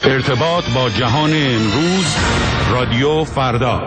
ارتباط با جهان امروز، رادیو فردا.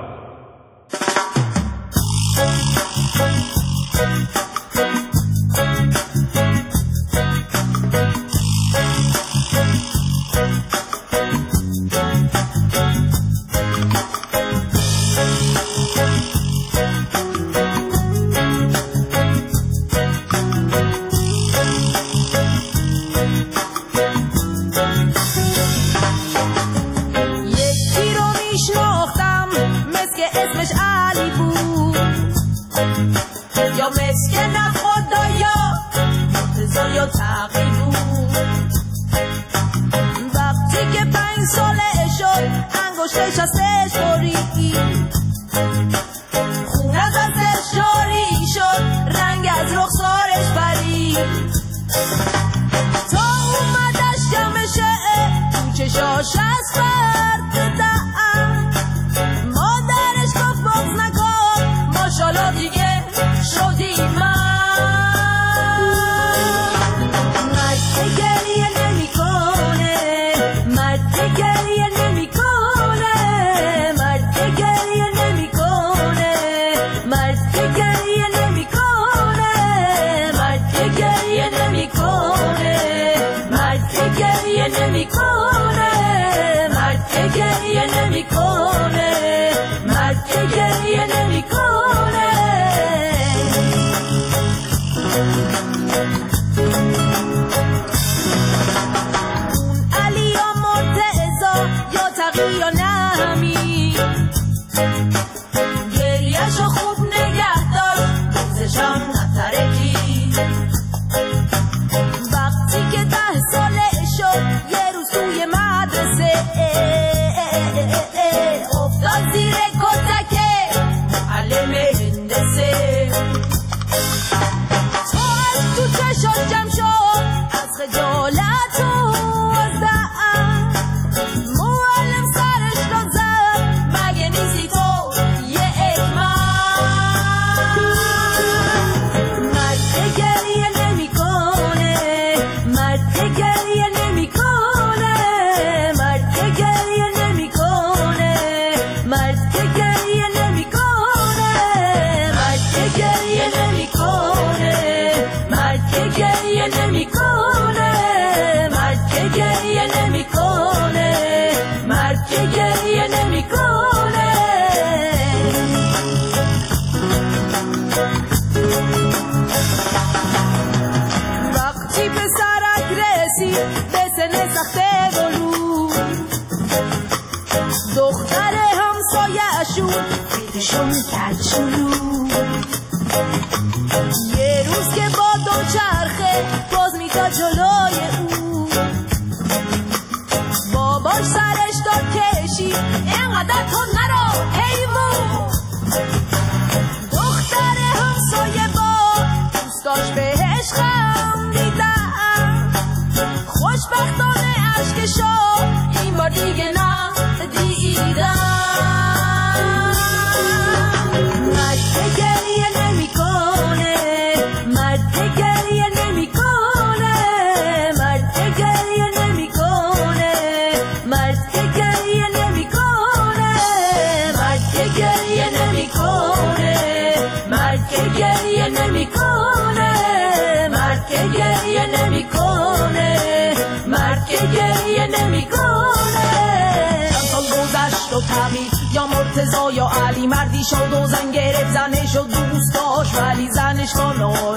یا مرتضی یا علی مردی شد و زن گرفت زنش و دوست داشت ولی زنش با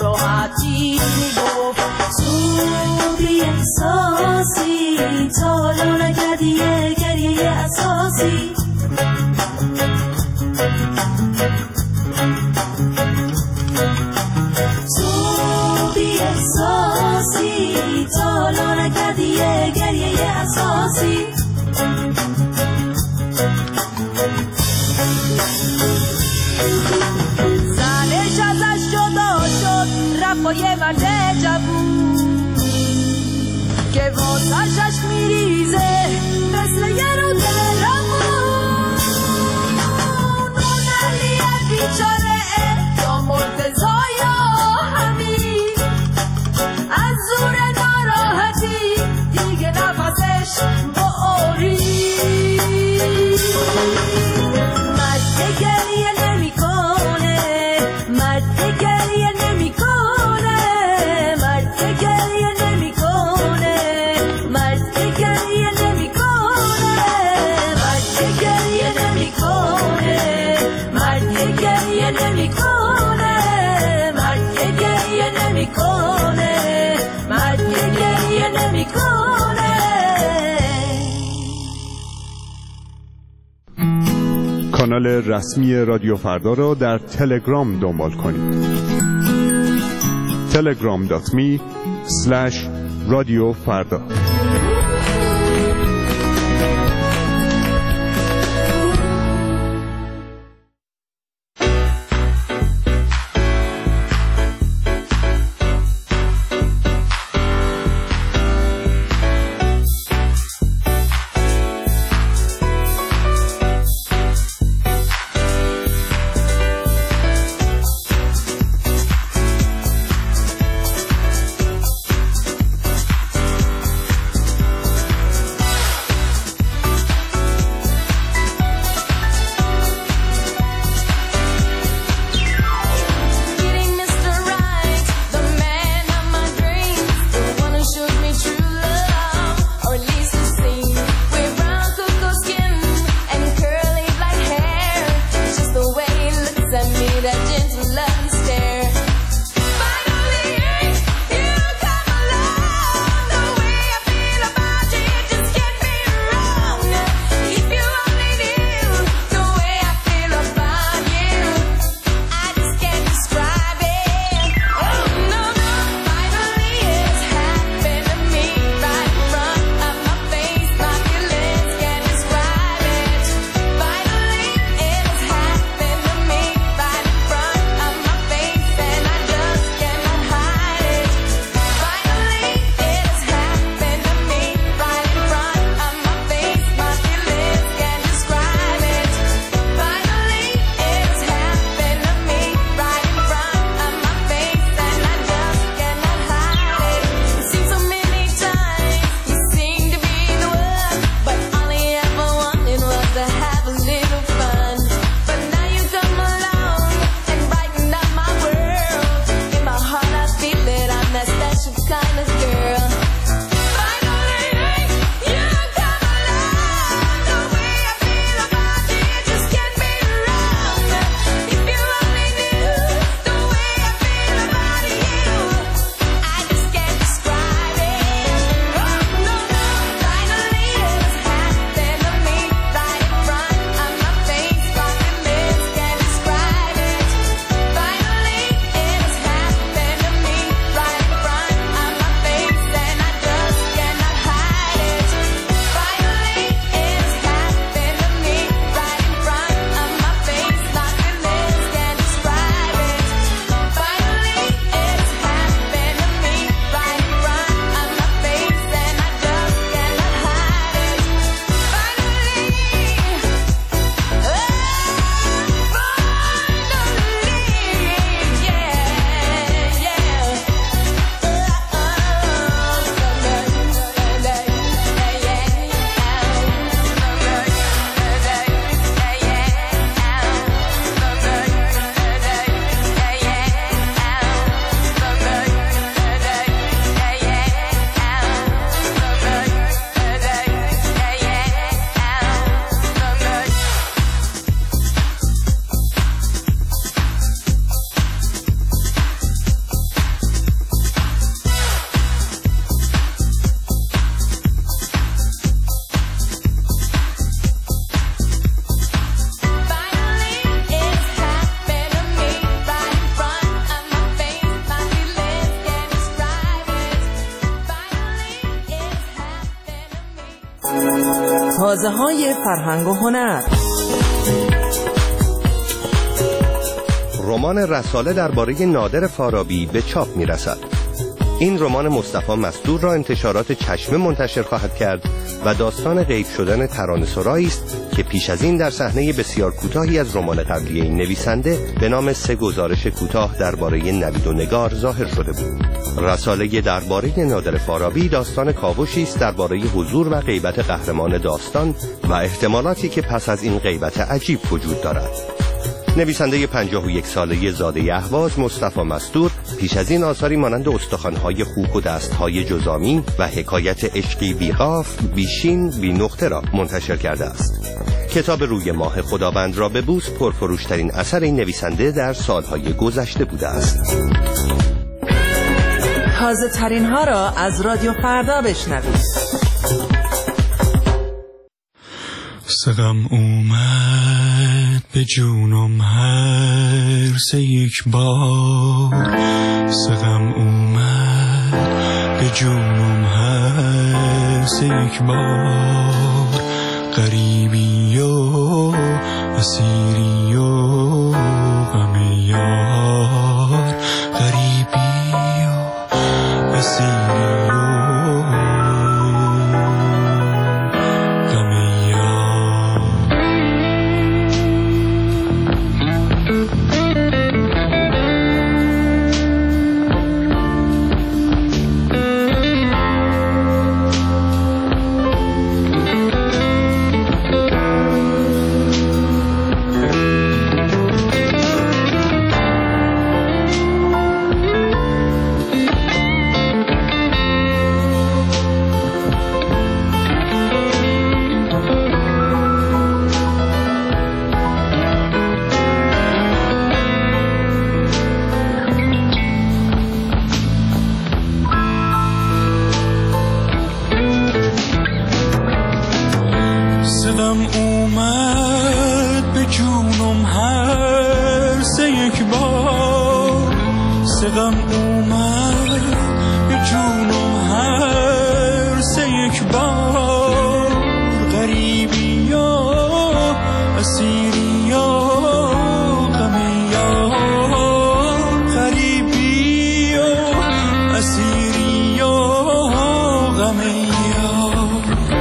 ناراحتی میگفت سودی احساسی تا حالا نکردی گریه اساسی سودی احساسی تا حالا نکردی گریه اساسی زنش ازش جدا شد رفت با یه مرد جوون که واسش میریزه مثل یه رود روون. اون علیه بیچاره یا مرتضی یا همین از زور ناراحتی دیگه نفسش با کانال رسمی رادیو فردا را در تلگرام دنبال کنید. telegram.me/رادیو فردا. تازه‌های فرهنگ و هنر. رمان رساله درباره نادر فارابی به چاپ می‌رسد. این رمان مصطفی مستور را انتشارات چشمه منتشر خواهد کرد و داستان غیب شدن ترانه‌سرایی است که پیش از این در صحنه بسیار کوتاهی از رمان قبلی این نویسنده به نام 3 گزارش کوتاه درباره نوید و نگار ظاهر شده بود. رساله درباره نادر فارابی داستان کاوشی است درباره حضور و غیبت قهرمان داستان و احتمالاتی که پس از این غیبت عجیب وجود دارد. نویسنده 51 ساله زاده اهواز مصطفی مستور پیش از این آثاری مانند استخوان‌های خوک و دست‌های جزامی و حکایت عشقی بی قاف، بی شین، بی نقطه را منتشر کرده است. کتاب روی ماه خداوند را ببوس پرفروشترین اثر این نویسنده در سالهای گذشته بوده است. تازه ترین ها را از رادیو فردا بشنوید. سقم اومد به جونم هر سه یک بار، سقم اومد به جونم هر سه یک بار، غریبی و اسیری و غم یار، غریبی و اسیری و سقم اومد به جونم هر سه یک بار، سقم اومد به جونم هر سه یک بار، غریبی یا اسیری یا غم یار، غریبی یا اسیری یا غم یار.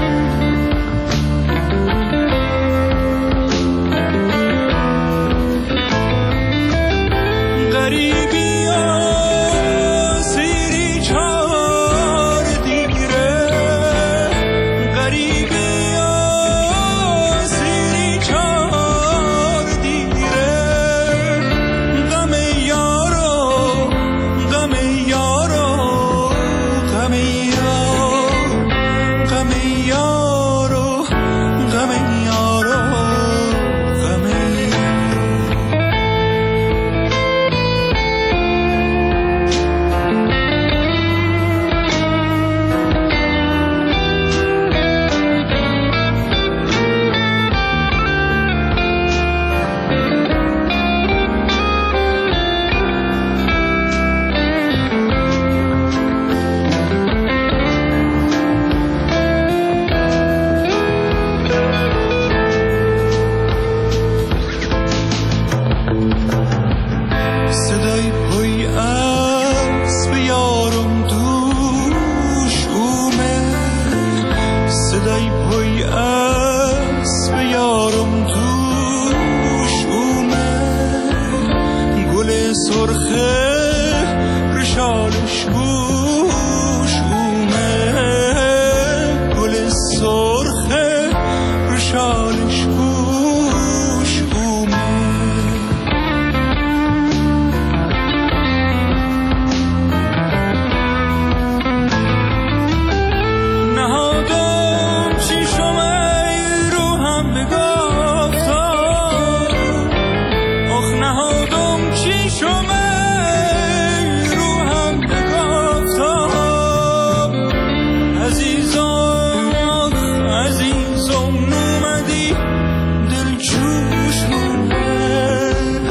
صدای پای اسب یارم دوش اومد، گل سرخه رشالش بوش اومد، گل سرخه رشالش بوش اومد. نهادم چشم رو هم بگفتم، آخ نهادم چشم رو هم بگفتم، عزیزم آخ عزیزم نومدی دل جوش اومد.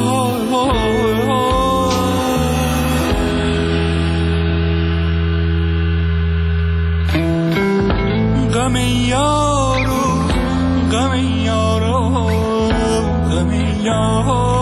غم یارو غم یارو غم یارو